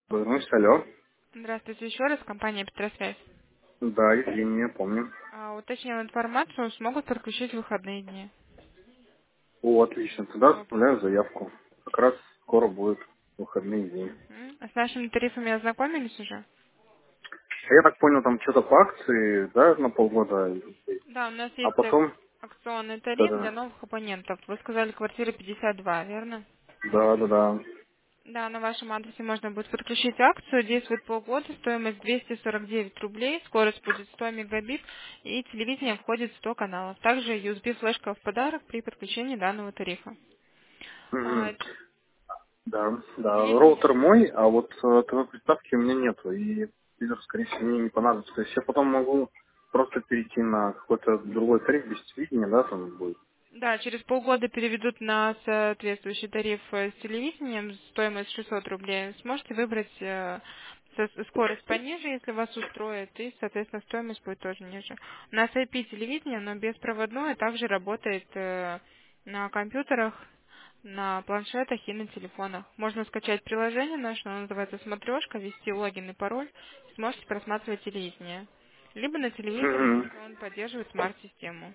Вернусь, алло. Здравствуйте еще раз, компания Петросвязь. Да, Евгений, я помню. Уточнил информацию, смогут подключить в выходные дни. О, отлично. Тогда По- оставляю заявку. Как раз скоро будет выходные дни. Мгм. А с нашими тарифами ознакомились уже? Я так понял, там что-то по акции, да, на полгода. Да, у нас А есть потом, акционный тариф для да-да, новых абонентов. Вы сказали квартира 52, верно? да-да-да. Да, на вашем адресе можно будет подключить акцию. Действует полгода, стоимость 249 рублей, скорость будет 100 мегабит и телевидение входит в 100 каналов. Также USB-флешка в подарок при подключении данного тарифа. А, Мгм. Да, да. телевидение. Роутер мой, а вот ТВ-приставки у меня нету. И телевизор, скорее всего, мне не понадобится. То есть я потом могу просто перейти на какой-то другой тариф без телевидения, да, там будет. Да, через полгода переведут на соответствующий тариф с телевидением, стоимость 600 рублей. Сможете выбрать скорость пониже, если вас устроит, и, соответственно, стоимость будет тоже ниже. У нас IP-телевидение, но беспроводное, также работает на компьютерах, на планшетах и на телефонах. Можно скачать приложение наше, оно называется «Смотрешка», ввести логин и пароль, сможете просматривать телевидение. Либо на телевизор, Мгм. если он поддерживает смарт-систему.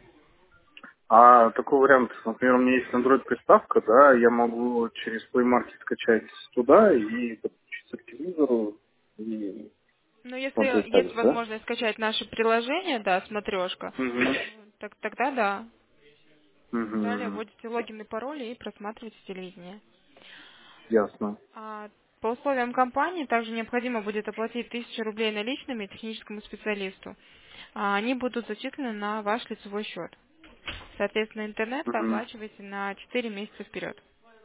А такой вариант, например, у меня есть Android-приставка, да, я могу через Play Market скачать туда и подключиться к телевизору и Ну, если смотреть так есть же, да? возможность скачать наше приложение, да, смотрешка, Угу. так тогда да. Далее Угу. вводите логин и пароль и просматриваете телевидение. Ясно. По условиям компании также необходимо будет оплатить 1000 рублей наличными техническому специалисту. Они будут зачислены на ваш лицевой счет. Соответственно, интернет вы Угу. оплачиваете на 4 месяца вперед.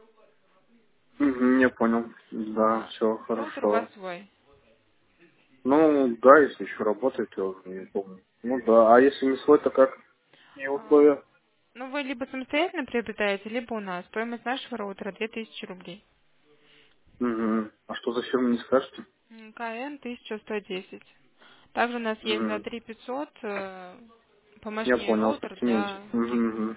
Угу, я понял. Да, все Роутер у вас хорошо. свой. Ну, да, если еще работает, я уже не помню. Ну да, а если не свой, то как? И А, условия? Ну, вы либо самостоятельно приобретаете, либо у нас. Стоимость нашего роутера 2000 рублей. Угу. А что за фирма, не скажете? КН 1110. Также у нас есть за Угу. 3500 Я помощнее понял, роутер ассортимент. для Угу.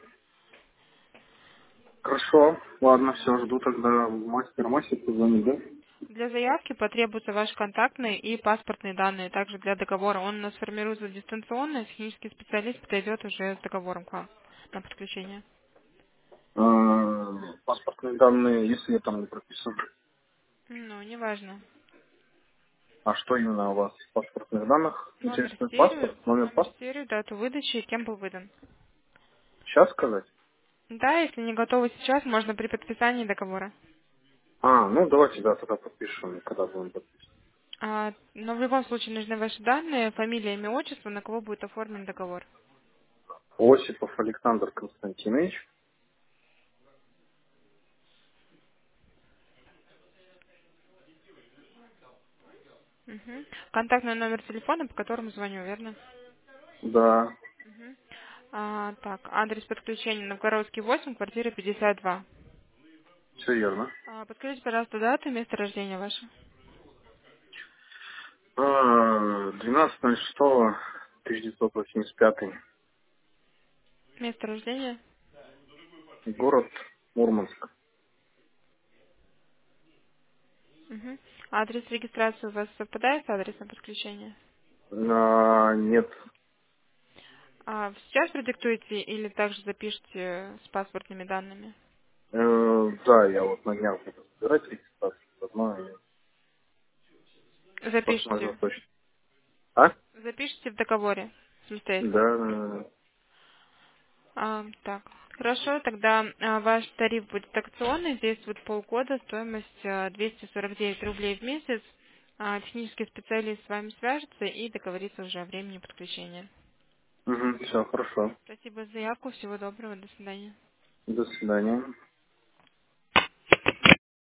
Хорошо, ладно, все, жду тогда мастер позвонит, да? для заявки потребуются ваши контактные и паспортные данные, также для договора. Он у нас формируется дистанционно, технический специалист подойдет уже с договором к вам на подключение. Паспортные данные, если я там не прописан. Ну, неважно. А что именно у вас в паспортных данных? Интересует паспорт, номер Номер паспорта? серию, дату выдачи и кем был выдан. Сейчас сказать? Да, если не готовы сейчас, можно при подписании договора. Ну давайте, да, тогда подпишем, когда будем подписывать. Но в любом случае нужны ваши данные, фамилия, имя, отчество, на кого будет оформлен договор. Осипов Александр Константинович. Мгм. Контактный номер телефона, по которому звоню, верно? Да, Мгм. Так, адрес подключения Новгородский 8, квартира 52. все верно. Подскажите, пожалуйста, дату и место рождения ваше. 12.06.1985. Место рождения. Город Мурманск. Мгм. Адрес регистрации у вас совпадает с адресом подключения? Нет. Сейчас продиктуете или также запишите с паспортными данными? Да, я вот на днях буду собирать регистрацию, заодно и посмотрю Запишите. точно. А? Запишите в договоре самостоятельно. Да. Так, хорошо, тогда ваш тариф будет акционный, действует полгода, стоимость 249 рублей в месяц. Технический специалист с вами свяжется и договорится уже о времени подключения. Угу, все, хорошо. Спасибо за заявку, всего доброго, до свидания. До свидания.